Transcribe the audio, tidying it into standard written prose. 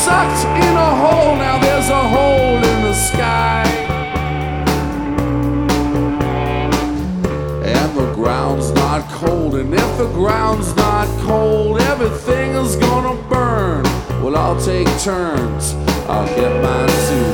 sucked in a hole, now there's a hole in the sky. And the ground's not cold, and if the ground's not cold, everything is gonna burn. Well, I'll take turns, I'll get mine too.